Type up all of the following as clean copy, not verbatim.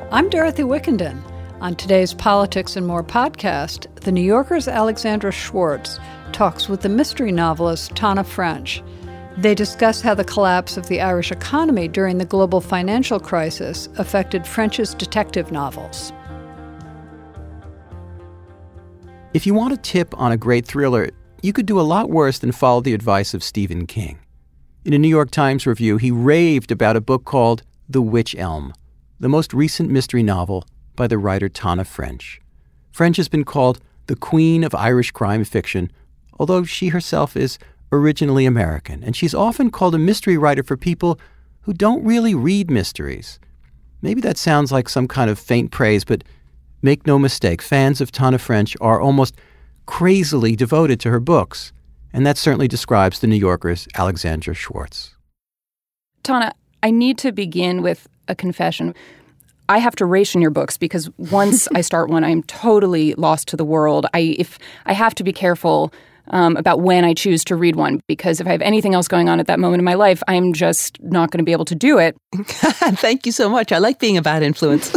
I'm Dorothy Wickenden. On today's Politics and More podcast, The New Yorker's Alexandra Schwartz talks with the mystery novelist Tana French. They discuss how the collapse of the Irish economy during the global financial crisis affected French's detective novels. If you want a tip on a great thriller, you could do a lot worse than follow the advice of Stephen King. In a New York Times review, he raved about a book called The Wych Elm, the most recent mystery novel by the writer Tana French. French has been called the queen of Irish crime fiction, although she herself is originally American, and she's often called a mystery writer for people who don't really read mysteries. Maybe that sounds like some kind of faint praise, but make no mistake, fans of Tana French are almost crazily devoted to her books, and that certainly describes the New Yorker's Alexandra Schwartz. Tana, I need to begin with a confession. I have to ration your books because once I start one, I'm totally lost to the world. I have to be careful about when I choose to read one, because if I have anything else going on at that moment in my life, I'm just not going to be able to do it. Thank you so much. I like being a bad influence.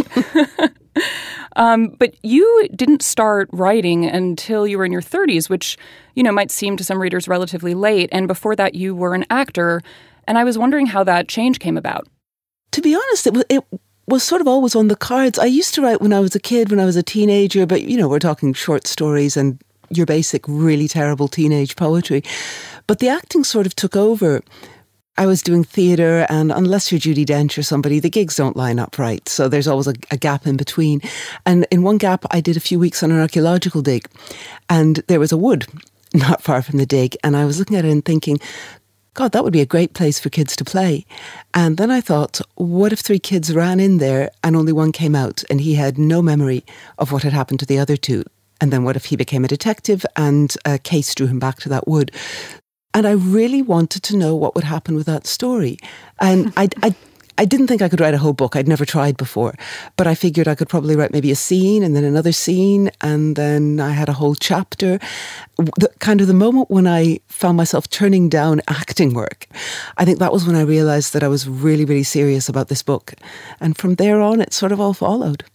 But you didn't start writing until you were in your 30s, which, might seem to some readers relatively late. And before that, you were an actor. And I was wondering how that change came about. To be honest, it was sort of always on the cards. I used to write when I was a kid, when I was a teenager, but, we're talking short stories and your basic really terrible teenage poetry. But the acting sort of took over. I was doing theatre, and unless you're Judi Dench or somebody, the gigs don't line up right. So there's always a gap in between. And in one gap, I did a few weeks on an archaeological dig, and there was a wood not far from the dig. And I was looking at it and thinking, God, that would be a great place for kids to play. And then I thought, what if 3 kids ran in there and only one came out and he had no memory of what had happened to the other 2? And then what if he became a detective and a case drew him back to that wood? And I really wanted to know what would happen with that story. And I didn't think I could write a whole book. I'd never tried before. But I figured I could probably write maybe a scene and then another scene. And then I had a whole chapter. The moment when I found myself turning down acting work, I think that was when I realised that I was really, really serious about this book. And from there on, it sort of all followed.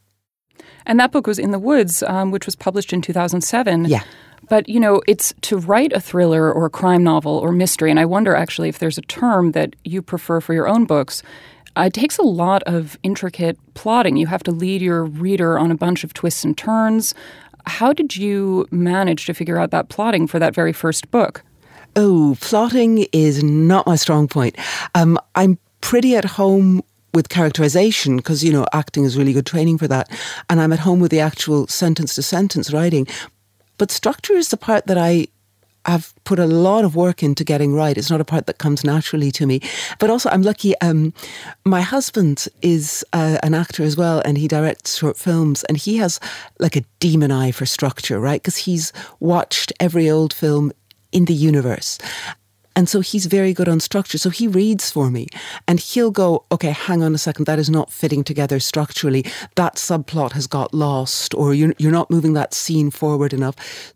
And that book was In the Woods, which was published in 2007. Yeah. But, it's to write a thriller or a crime novel or mystery, and I wonder actually if there's a term that you prefer for your own books. It takes a lot of intricate plotting. You have to lead your reader on a bunch of twists and turns. How did you manage to figure out that plotting for that very first book? Oh, plotting is not my strong point. I'm pretty at home with characterization because, acting is really good training for that. And I'm at home with the actual sentence-to-sentence writing. But structure is the part that I have put a lot of work into getting right. It's not a part that comes naturally to me. But also I'm lucky, my husband is an actor as well, and he directs short films, and he has like a demon eye for structure, right? Because he's watched every old film in the universe. And so he's very good on structure. So he reads for me and he'll go, okay, hang on a second, that is not fitting together structurally. That subplot has got lost, or you're not moving that scene forward enough.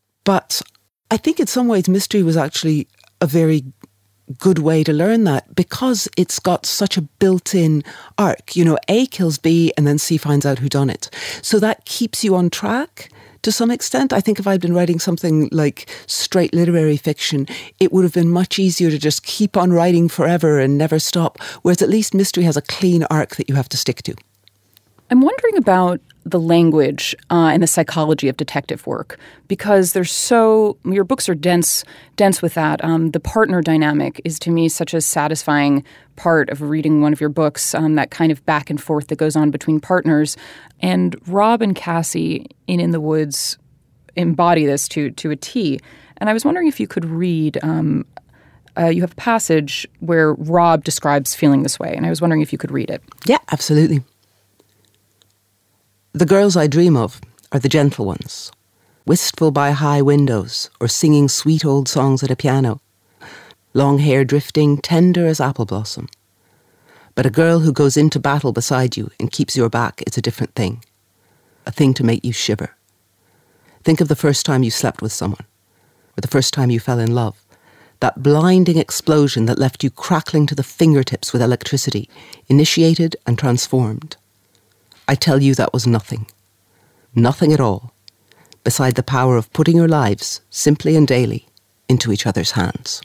But I think in some ways mystery was actually a very good way to learn that because it's got such a built-in arc. A kills B and then C finds out who done it. So that keeps you on track. To some extent, I think if I'd been writing something like straight literary fiction, it would have been much easier to just keep on writing forever and never stop, whereas at least mystery has a clean arc that you have to stick to. I'm wondering about the language and the psychology of detective work, because your books are dense with that. The partner dynamic is to me such a satisfying part of reading one of your books, that kind of back and forth that goes on between partners. And Rob and Cassie in the Woods embody this to a T. And I was wondering if you could read, you have a passage where Rob describes feeling this way, and I was wondering if you could read it. Yeah, absolutely. The girls I dream of are the gentle ones, wistful by high windows or singing sweet old songs at a piano, long hair drifting tender as apple blossom. But a girl who goes into battle beside you and keeps your back is a different thing, a thing to make you shiver. Think of the first time you slept with someone, or the first time you fell in love, that blinding explosion that left you crackling to the fingertips with electricity, initiated and transformed. I tell you that was nothing. Nothing at all, beside the power of putting your lives, simply and daily, into each other's hands.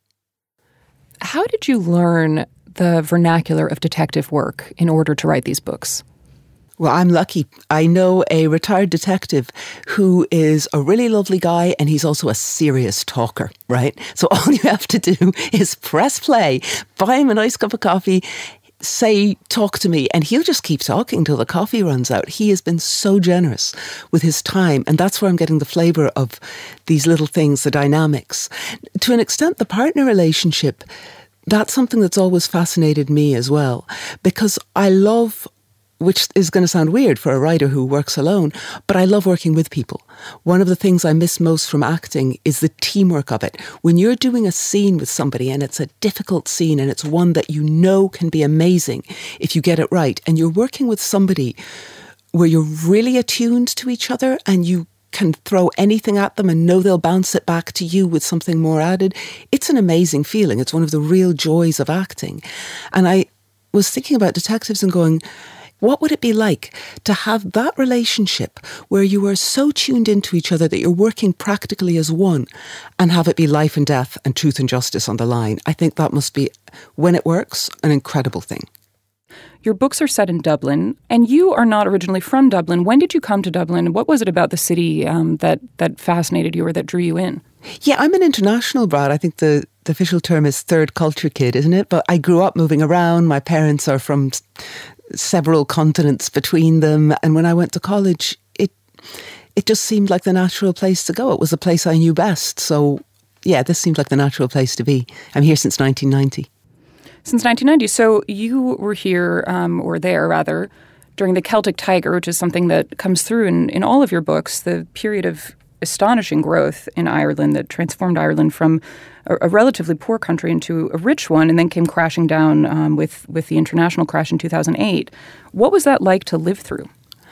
How did you learn the vernacular of detective work in order to write these books? Well, I'm lucky. I know a retired detective who is a really lovely guy, and he's also a serious talker, right? So all you have to do is press play, buy him a nice cup of coffee, say, talk to me, and he'll just keep talking till the coffee runs out. He has been so generous with his time, and that's where I'm getting the flavour of these little things, the dynamics. To an extent, the partner relationship, that's something that's always fascinated me as well, because I love, which is going to sound weird for a writer who works alone, but I love working with people. One of the things I miss most from acting is the teamwork of it. When you're doing a scene with somebody and it's a difficult scene and it's one that you know can be amazing if you get it right, and you're working with somebody where you're really attuned to each other and you can throw anything at them and know they'll bounce it back to you with something more added, it's an amazing feeling. It's one of the real joys of acting. And I was thinking about detectives and going, what would it be like to have that relationship where you are so tuned into each other that you're working practically as one, and have it be life and death and truth and justice on the line? I think that must be, when it works, an incredible thing. Your books are set in Dublin, and you are not originally from Dublin. When did you come to Dublin? What was it about the city that fascinated you or that drew you in? Yeah, I'm an international brat. I think the official term is third culture kid, isn't it? But I grew up moving around. My parents are from several continents between them. And when I went to college, it just seemed like the natural place to go. It was the place I knew best. So, yeah, this seemed like the natural place to be. I'm here since 1990. Since 1990. So you were here, or there rather, during the Celtic Tiger, which is something that comes through in all of your books, the period of astonishing growth in Ireland that transformed Ireland from a relatively poor country into a rich one, and then came crashing down with the international crash in 2008. What was that like to live through?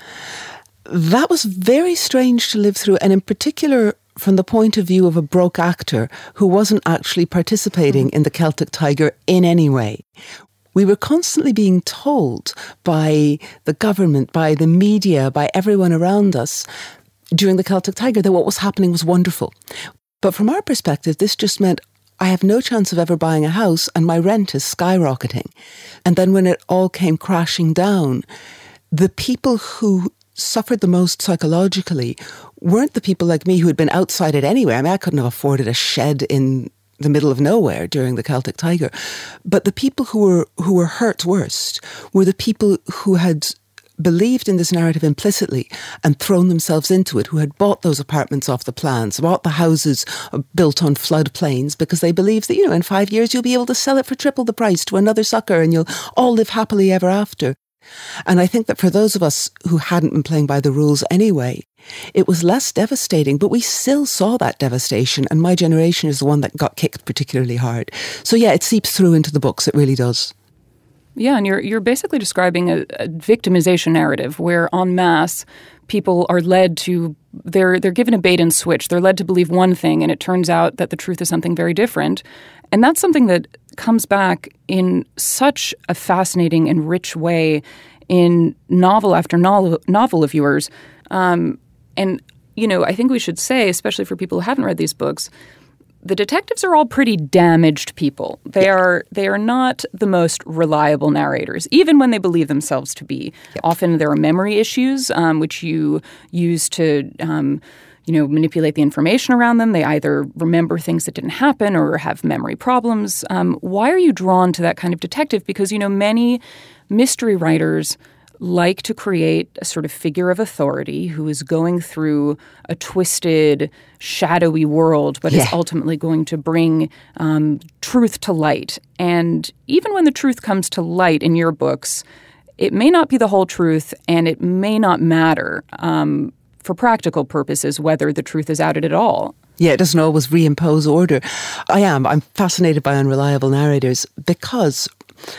That was very strange to live through, and in particular from the point of view of a broke actor who wasn't actually participating in the Celtic Tiger in any way. We were constantly being told by the government, by the media, by everyone around us during the Celtic Tiger that what was happening was wonderful. But from our perspective, this just meant I have no chance of ever buying a house and my rent is skyrocketing. And then when it all came crashing down, the people who suffered the most psychologically weren't the people like me who had been outside it anyway. I mean, I couldn't have afforded a shed in the middle of nowhere during the Celtic Tiger. But the people who were hurt worst were the people who had believed in this narrative implicitly and thrown themselves into it, who had bought those apartments off the plans, bought the houses built on floodplains because they believed that, in 5 years you'll be able to sell it for triple the price to another sucker and you'll all live happily ever after. And I think that for those of us who hadn't been playing by the rules anyway, it was less devastating, but we still saw that devastation, and my generation is the one that got kicked particularly hard. So yeah, it seeps through into the books, it really does. Yeah, and you're basically describing a victimization narrative where en masse people are led to, they're given a bait and switch. They're led to believe one thing, and it turns out that the truth is something very different. And that's something that comes back in such a fascinating and rich way in novel after novel of yours. And, I think we should say, especially for people who haven't read these books, the detectives are all pretty damaged people. They are not the most reliable narrators, even when they believe themselves to be. Yep. Often there are memory issues, which you use to manipulate the information around them. They either remember things that didn't happen or have memory problems. Why are you drawn to that kind of detective? Because, many mystery writers like to create a sort of figure of authority who is going through a twisted, shadowy world, but is ultimately going to bring truth to light. And even when the truth comes to light in your books, it may not be the whole truth, and it may not matter for practical purposes whether the truth is outed at all. Yeah, it doesn't always reimpose order. I'm fascinated by unreliable narrators because,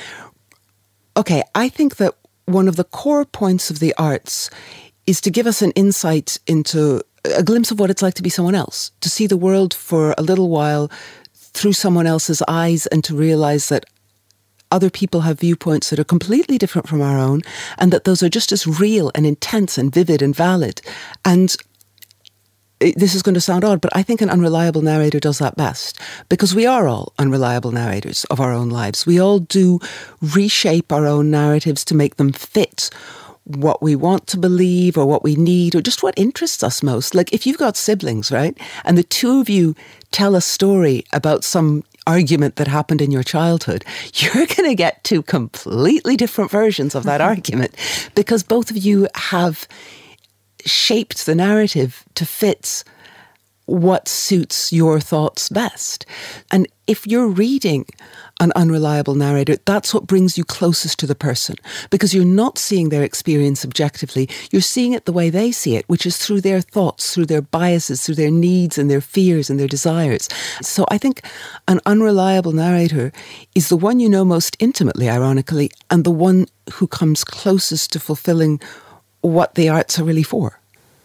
I think that one of the core points of the arts is to give us an insight into a glimpse of what it's like to be someone else, to see the world for a little while through someone else's eyes and to realize that other people have viewpoints that are completely different from our own, and that those are just as real and intense and vivid and valid. And this is going to sound odd, but I think an unreliable narrator does that best, because we are all unreliable narrators of our own lives. We all do reshape our own narratives to make them fit what we want to believe or what we need or just what interests us most. Like if you've got siblings, right, and the two of you tell a story about some argument that happened in your childhood, you're going to get two completely different versions of that argument, because both of you have shaped the narrative to fit what suits your thoughts best. And if you're reading an unreliable narrator, that's what brings you closest to the person, because you're not seeing their experience objectively. You're seeing it the way they see it, which is through their thoughts, through their biases, through their needs and their fears and their desires. So I think an unreliable narrator is the one you know most intimately, ironically, and the one who comes closest to fulfilling what the arts are really for.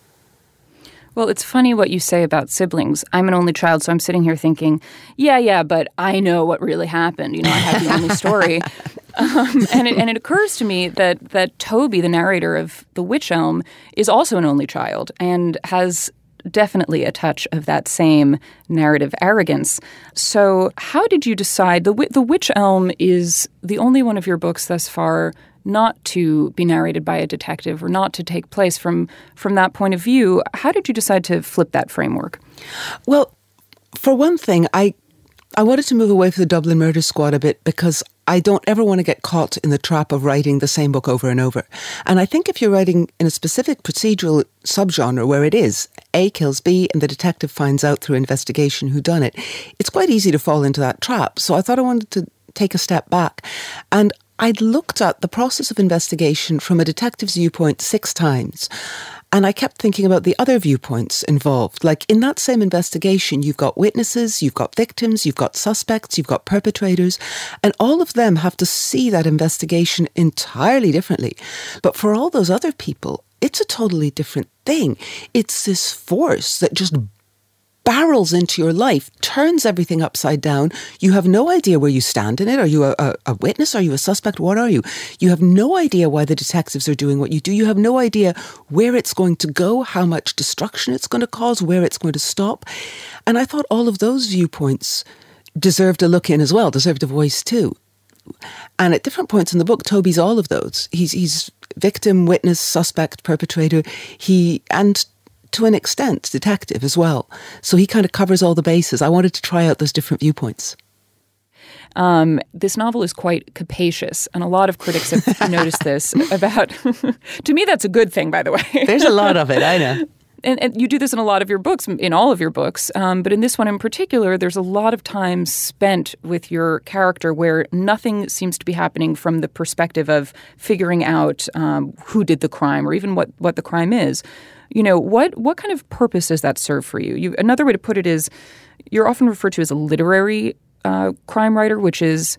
Well, it's funny what you say about siblings. I'm an only child, so I'm sitting here thinking, yeah, but I know what really happened. You know, I have the only story. And it occurs to me that Toby, the narrator of The Wych Elm, is also an only child and has definitely a touch of that same narrative arrogance. So how did you decide? The Wych Elm is the only one of your books thus far not to be narrated by a detective or not to take place from that point of view. How did you decide to flip that framework? Well, for one thing, I wanted to move away from the Dublin Murder Squad a bit, because I don't ever want to get caught in the trap of writing the same book over and over. And I think if you're writing in a specific procedural subgenre where it is A kills B and the detective finds out through investigation who done it, it's quite easy to fall into that trap. So I thought I wanted to take a step back. And I'd looked at the process of investigation from a detective's viewpoint 6 times. And I kept thinking about the other viewpoints involved. Like in that same investigation, you've got witnesses, you've got victims, you've got suspects, you've got perpetrators, and all of them have to see that investigation entirely differently. But for all those other people, it's a totally different thing. It's this force that just barrels into your life, turns everything upside down. You have no idea where you stand in it. Are you a witness? Are you a suspect? What are you? You have no idea why the detectives are doing what you do. You have no idea where it's going to go, how much destruction it's going to cause, where it's going to stop. And I thought all of those viewpoints deserved a look in as well, deserved a voice too. And at different points in the book, Toby's all of those. He's victim, witness, suspect, perpetrator. And to an extent, detective as well. So he kind of covers all the bases. I wanted to try out those different viewpoints. This novel is quite capacious, and a lot of critics have noticed this about... To me, that's a good thing, by the way. There's a lot of it, I know. And you do this in a lot of your books, in all of your books, but in this one in particular, there's a lot of time spent with your character where nothing seems to be happening from the perspective of figuring out who did the crime or even what the crime is. You know, what kind of purpose does that serve for you? Another way to put it is you're often referred to as a literary crime writer, which is,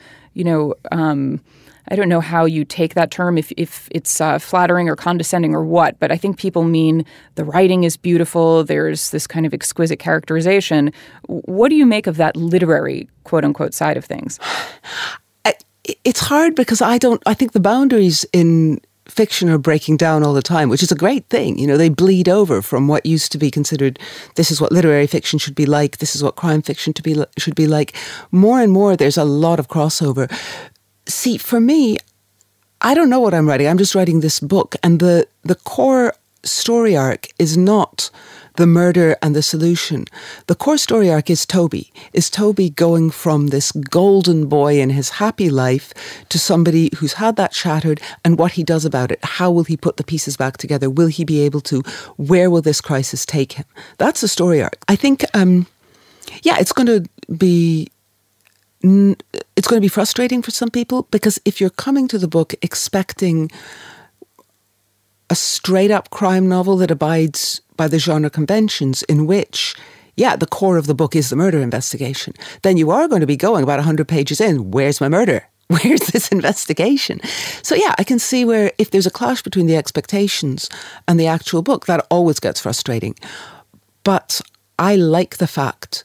I don't know how you take that term, if it's flattering or condescending or what, but I think people mean the writing is beautiful, there's this kind of exquisite characterization. What do you make of that literary, quote-unquote, side of things? It's hard because I think the boundaries in fiction are breaking down all the time, which is a great thing. You know, they bleed over from what used to be considered, this is what literary fiction should be like, this is what crime fiction should be like. More and more, there's a lot of crossover. See, for me, I don't know what I'm writing. I'm just writing this book. And the core story arc is not the murder and the solution. The core story arc is Toby. Is Toby going from this golden boy in his happy life to somebody who's had that shattered, and what he does about it? How will he put the pieces back together? Will he be able to? Where will this crisis take him? That's the story arc. I think, it's going to be... It's going to be frustrating for some people, because if you're coming to the book expecting a straight-up crime novel that abides by the genre conventions in which, the core of the book is the murder investigation, then you are going to be going about 100 pages in, where's my murder? Where's this investigation? So I can see where if there's a clash between the expectations and the actual book, that always gets frustrating. But I like the fact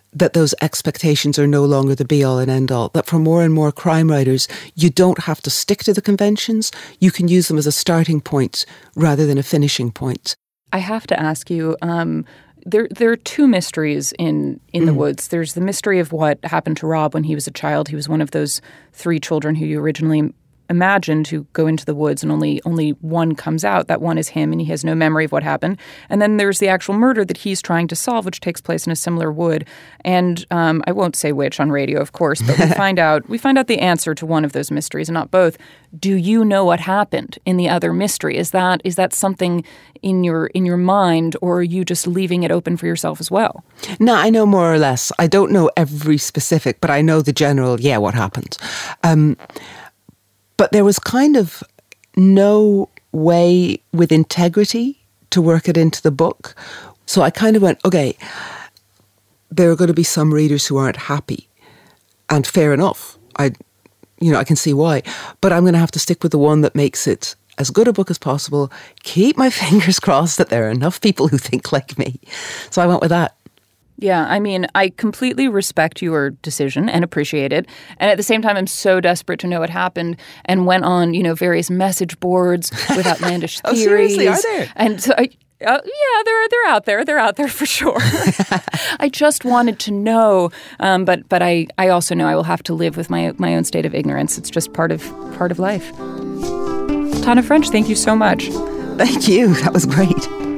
that those expectations are no longer the be-all and end-all, that for more and more crime writers, you don't have to stick to the conventions. You can use them as a starting point rather than a finishing point. I have to ask you, there are two mysteries in The Woods. There's the mystery of what happened to Rob when he was a child. He was one of those 3 children who you originally imagined who go into the woods, and only one comes out. That one is him, and he has no memory of what happened. And then there's the actual murder that he's trying to solve, which takes place in a similar wood. And I won't say which on radio, of course, but we find out the answer to one of those mysteries, and not both. Do you know what happened in the other mystery? Is that something in your mind, or are you just leaving it open for yourself as well? No, I know more or less. I don't know every specific, but I know the general, what happened. But there was kind of no way with integrity to work it into the book. So I kind of went, okay, there are going to be some readers who aren't happy. And fair enough. I can see why. But I'm going to have to stick with the one that makes it as good a book as possible. Keep my fingers crossed that there are enough people who think like me. So I went with that. Yeah, I mean, I completely respect your decision and appreciate it. And at the same time, I'm so desperate to know what happened, and went on, various message boards with outlandish theories. Seriously, are there? And so they're out there. They're out there for sure. I just wanted to know, but I also know I will have to live with my own state of ignorance. It's just part of life. Tana French, thank you so much. Thank you. That was great.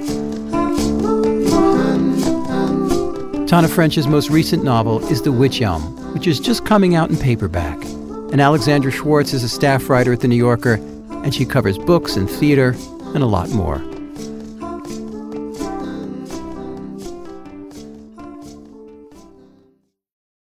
Tana French's most recent novel is The Wych Elm, which is just coming out in paperback. And Alexandra Schwartz is a staff writer at The New Yorker, and she covers books and theater and a lot more.